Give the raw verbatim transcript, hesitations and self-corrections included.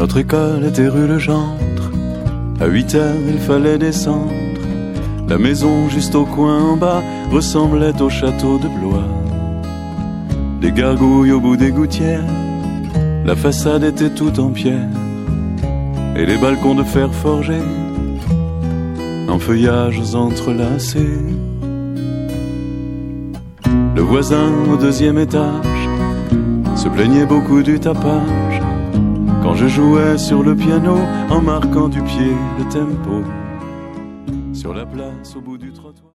Notre école était rue Le Gendre. À huit heures, il fallait descendre. La maison juste au coin en bas ressemblait au château de Blois. Des gargouilles au bout des gouttières, la façade était toute en pierre, et les balcons de fer forgé en feuillages entrelacés. Le voisin au deuxième étage se plaignait beaucoup du tapage quand je jouais sur le piano en marquant du pied le tempo sur la place au bout du trottoir.